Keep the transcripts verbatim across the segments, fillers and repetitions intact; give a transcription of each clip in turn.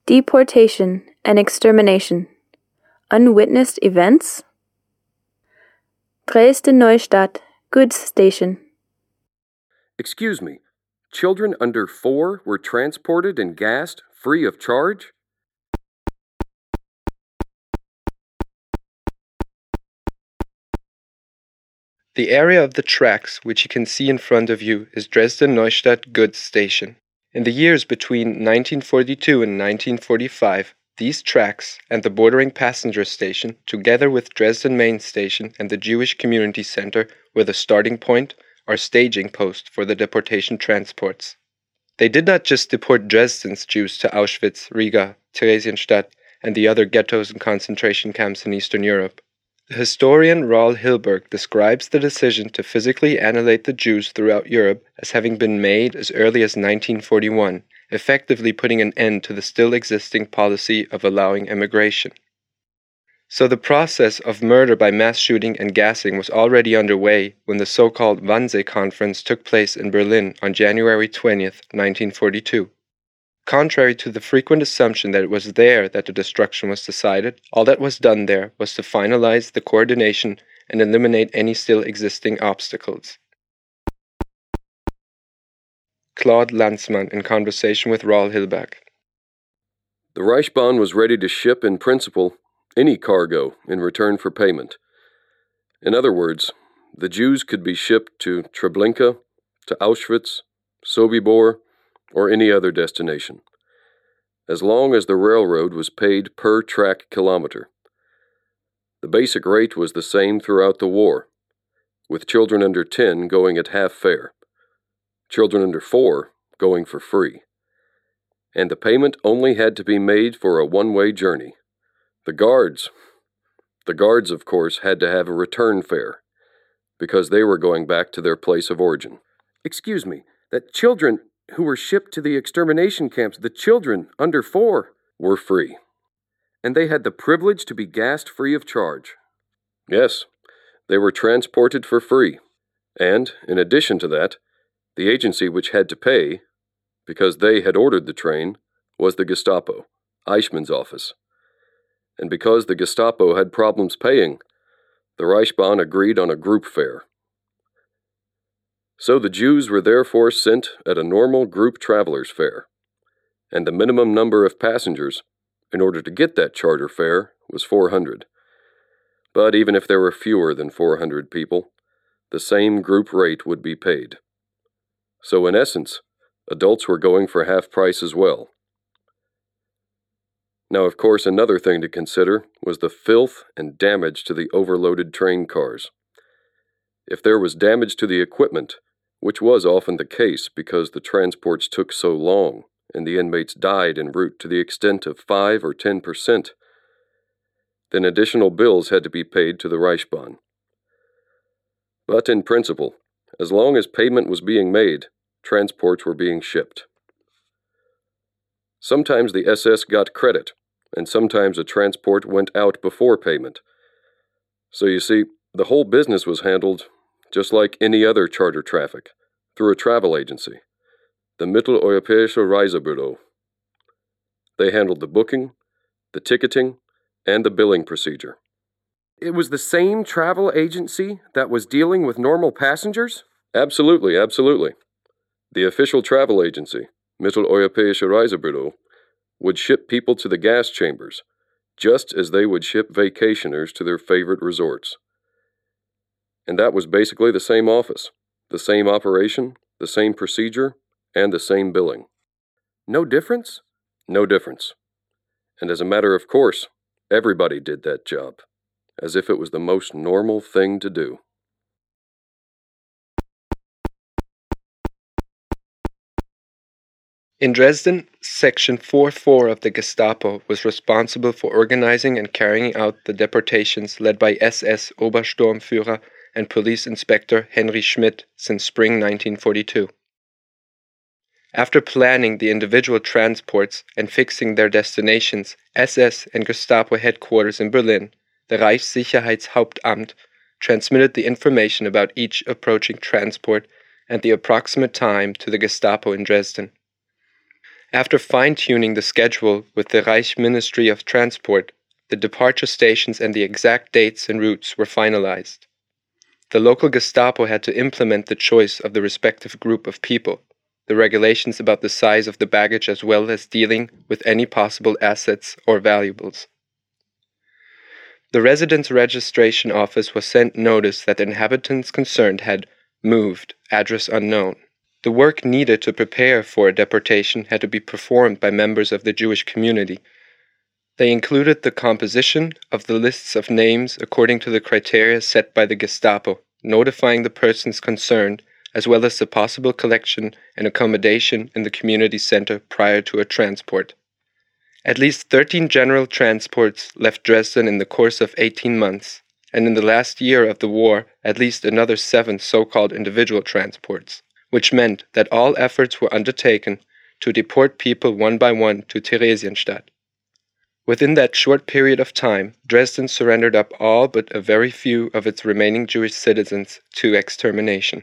Deportation and extermination. Unwitnessed events. Dresden-Neustadt goods station. Excuse me, children under four were transported and gassed free of charge? The area of the tracks which you can see in front of you is Dresden-Neustadt goods station. In the years between nineteen forty-two and nineteen forty-five, these tracks and the bordering passenger station, together with Dresden main station and the Jewish community center, were the starting point or staging post for the deportation transports. They did not just deport Dresden's Jews to Auschwitz, Riga, Theresienstadt, and the other ghettos and concentration camps in Eastern Europe. The historian Raul Hilberg describes the decision to physically annihilate the Jews throughout Europe as having been made as early as nineteen forty-one, effectively putting an end to the still existing policy of allowing emigration. So the process of murder by mass shooting and gassing was already underway when the so-called Wannsee Conference took place in Berlin on January twentieth, nineteen forty-two. Contrary to the frequent assumption that it was there that the destruction was decided, all that was done there was to finalize the coordination and eliminate any still existing obstacles. Claude Lanzmann in conversation with Raul Hilberg. The Reichsbahn was ready to ship, in principle, any cargo in return for payment. In other words, the Jews could be shipped to Treblinka, to Auschwitz, Sobibor, or any other destination, as long as the railroad was paid per track kilometer. The basic rate was the same throughout the war, with children under ten going at half fare, children under four going for free, and the payment only had to be made for a one-way journey. The guards, the guards of course had to have a return fare, because they were going back to their place of origin. Excuse me, that children who were shipped to the extermination camps, the children under four, were free. And they had the privilege to be gassed free of charge. Yes, they were transported for free. And, in addition to that, the agency which had to pay, because they had ordered the train, was the Gestapo, Eichmann's office. And because the Gestapo had problems paying, the Reichsbahn agreed on a group fare. So the Jews were therefore sent at a normal group traveler's fare, and the minimum number of passengers, in order to get that charter fare, was four hundred. But even if there were fewer than four hundred people, the same group rate would be paid. So in essence, adults were going for half price as well. Now, of course, another thing to consider was the filth and damage to the overloaded train cars. If there was damage to the equipment, which was often the case because the transports took so long and the inmates died en route to the extent of five or ten percent, then additional bills had to be paid to the Reichsbahn. But in principle, as long as payment was being made, transports were being shipped. Sometimes the S S got credit, and sometimes a transport went out before payment. So you see, the whole business was handled just like any other charter traffic, through a travel agency, the Mitteleuropäische Reisebüro. They handled the booking, the ticketing, and the billing procedure. It was the same travel agency that was dealing with normal passengers? Absolutely, absolutely. The official travel agency, Mitteleuropäische Reisebüro, would ship people to the gas chambers, just as they would ship vacationers to their favorite resorts. And that was basically the same office, the same operation, the same procedure, and the same billing. No difference? No difference. And as a matter of course, everybody did that job, as if it was the most normal thing to do. In Dresden, Section four four of the Gestapo was responsible for organizing and carrying out the deportations led by S S Obersturmführer and Police Inspector Henry Schmidt since spring nineteen forty-two. After planning the individual transports and fixing their destinations, S S and Gestapo headquarters in Berlin, the Reichssicherheitshauptamt, transmitted the information about each approaching transport and the approximate time to the Gestapo in Dresden. After fine-tuning the schedule with the Reich Ministry of Transport, the departure stations and the exact dates and routes were finalized. The local Gestapo had to implement the choice of the respective group of people, the regulations about the size of the baggage as well as dealing with any possible assets or valuables. The residence registration office was sent notice that the inhabitants concerned had moved, address unknown. The work needed to prepare for a deportation had to be performed by members of the Jewish community. They included the composition of the lists of names according to the criteria set by the Gestapo, notifying the persons concerned, as well as the possible collection and accommodation in the community center prior to a transport. At least thirteen general transports left Dresden in the course of eighteen months, and in the last year of the war, at least another seven so-called individual transports, which meant that all efforts were undertaken to deport people one by one to Theresienstadt. Within that short period of time, Dresden surrendered up all but a very few of its remaining Jewish citizens to extermination.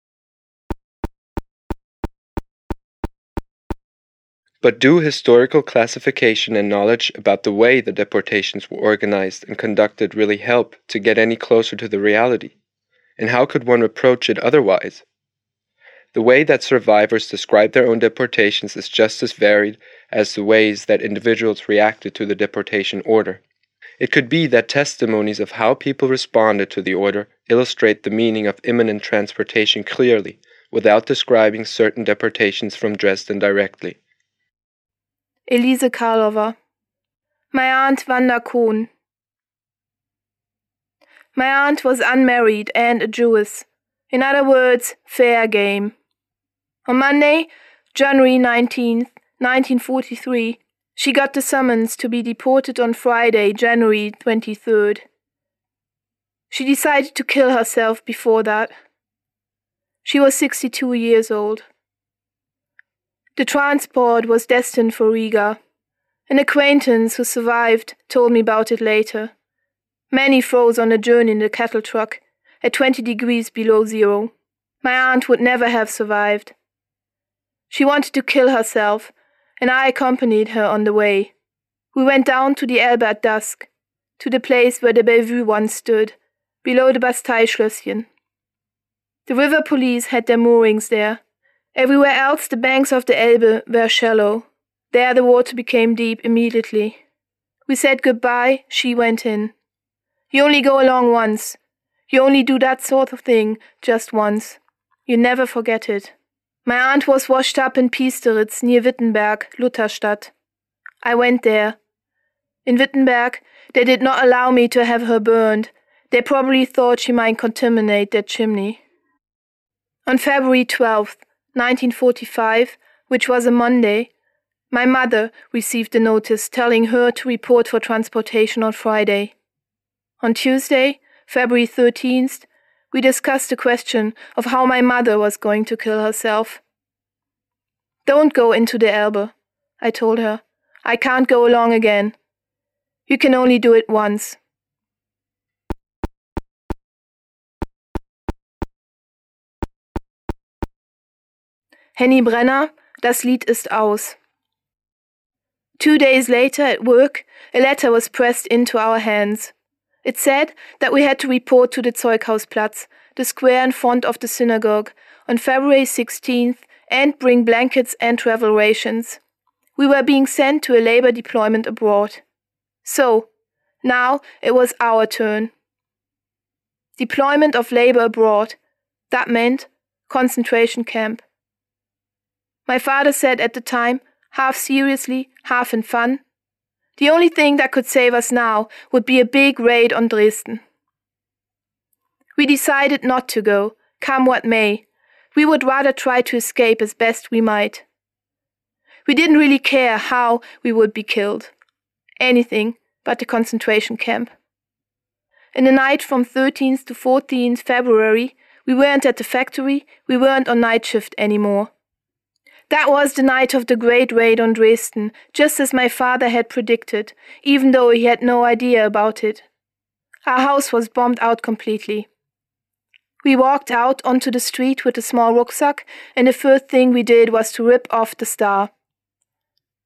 But do historical classification and knowledge about the way the deportations were organized and conducted really help to get any closer to the reality? And how could one approach it otherwise? The way that survivors describe their own deportations is just as varied as the ways that individuals reacted to the deportation order. It could be that testimonies of how people responded to the order illustrate the meaning of imminent transportation clearly, without describing certain deportations from Dresden directly. Elise Karlova. My aunt Wanda Kohn. My aunt was unmarried and a Jewess. In other words, fair game. On Monday, January nineteenth, nineteen forty-three, she got the summons to be deported on Friday, January twenty-third. She decided to kill herself before that. She was sixty-two years old. The transport was destined for Riga. An acquaintance who survived told me about it later. Many froze on the journey in the cattle truck, at twenty degrees below zero. My aunt would never have survived. She wanted to kill herself, and I accompanied her on the way. We went down to the Elbe at dusk, to the place where the Bellevue once stood, below the Bastei-Schlösschen. The river police had their moorings there. Everywhere else the banks of the Elbe were shallow. There the water became deep immediately. We said goodbye, she went in. You only go along once. You only do that sort of thing just once. You never forget it. My aunt was washed up in Piesteritz near Wittenberg, Lutherstadt. I went there. In Wittenberg, they did not allow me to have her burned. They probably thought she might contaminate their chimney. On February twelfth, nineteen forty-five, which was a Monday, my mother received a notice telling her to report for transportation on Friday. On Tuesday, February thirteenth, we discussed the question of how my mother was going to kill herself. Don't go into the Elbe, I told her. I can't go along again. You can only do it once. Henny Brenner, das Lied ist aus. Two days later at work, a letter was pressed into our hands. It said that we had to report to the Zeughausplatz, the square in front of the synagogue, on February sixteenth and bring blankets and travel rations. We were being sent to a labor deployment abroad. So, now it was our turn. Deployment of labor abroad. That meant concentration camp. My father said at the time, half seriously, half in fun, the only thing that could save us now would be a big raid on Dresden. We decided not to go, come what may. We would rather try to escape as best we might. We didn't really care how we would be killed. Anything but the concentration camp. In the night from thirteenth to fourteenth February, we weren't at the factory, we weren't on night shift anymore. That was the night of the great raid on Dresden, just as my father had predicted, even though he had no idea about it. Our house was bombed out completely. We walked out onto the street with a small rucksack, and the first thing we did was to rip off the star.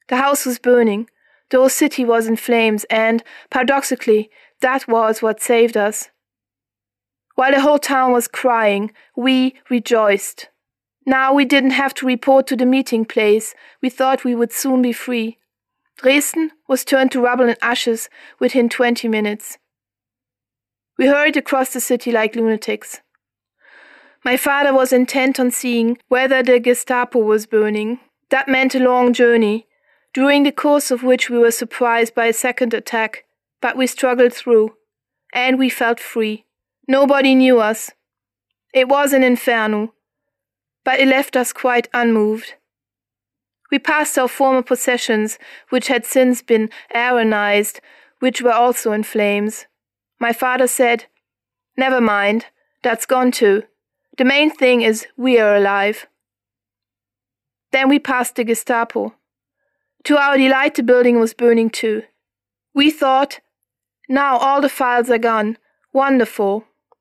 The house was burning, the whole city was in flames, and, paradoxically, that was what saved us. While the whole town was crying, we rejoiced. Now we didn't have to report to the meeting place. We thought we would soon be free. Dresden was turned to rubble and ashes within twenty minutes. We hurried across the city like lunatics. My father was intent on seeing whether the Gestapo was burning. That meant a long journey, during the course of which we were surprised by a second attack, but we struggled through, and we felt free. Nobody knew us. It was an inferno, but it left us quite unmoved. We passed our former possessions, which had since been aeronized, which were also in flames. My father said, "Never mind, that's gone too. The main thing is we are alive." Then we passed the Gestapo. To our delight, the building was burning too. We thought, now all the files are gone. Wonderful.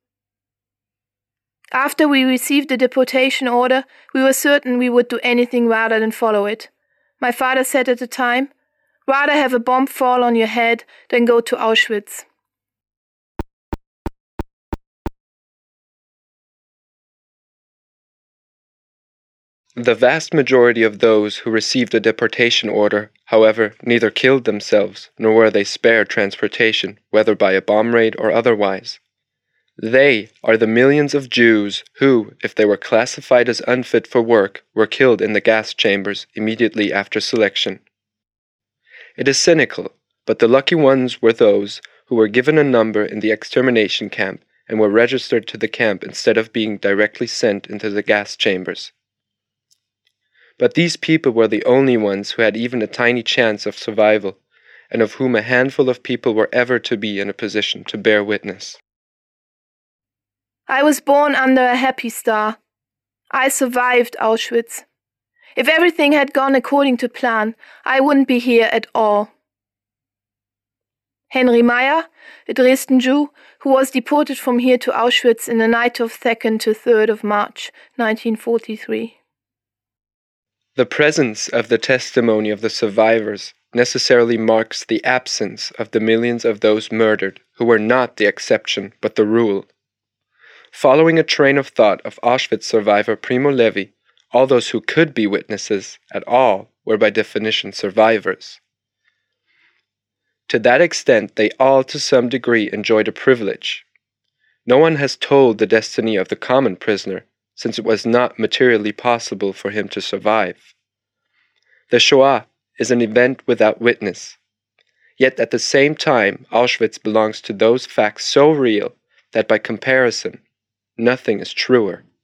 After we received the deportation order, we were certain we would do anything rather than follow it. My father said at the time, "Rather have a bomb fall on your head than go to Auschwitz." The vast majority of those who received a deportation order, however, neither killed themselves, nor were they spared transportation, whether by a bomb raid or otherwise. They are the millions of Jews who, if they were classified as unfit for work, were killed in the gas chambers immediately after selection. It is cynical, but the lucky ones were those who were given a number in the extermination camp and were registered to the camp instead of being directly sent into the gas chambers. But these people were the only ones who had even a tiny chance of survival, and of whom a handful of people were ever to be in a position to bear witness. I was born under a happy star. I survived Auschwitz. If everything had gone according to plan, I wouldn't be here at all. Henry Meyer, a Dresden Jew, who was deported from here to Auschwitz in the night of second to third of March, nineteen forty-three. The presence of the testimony of the survivors necessarily marks the absence of the millions of those murdered who were not the exception but the rule. Following a train of thought of Auschwitz survivor Primo Levi, all those who could be witnesses at all were by definition survivors. To that extent, they all to some degree enjoyed a privilege. No one has told the destiny of the common prisoner, since it was not materially possible for him to survive. The Shoah is an event without witness. Yet at the same time, Auschwitz belongs to those facts so real that by comparison, nothing is truer.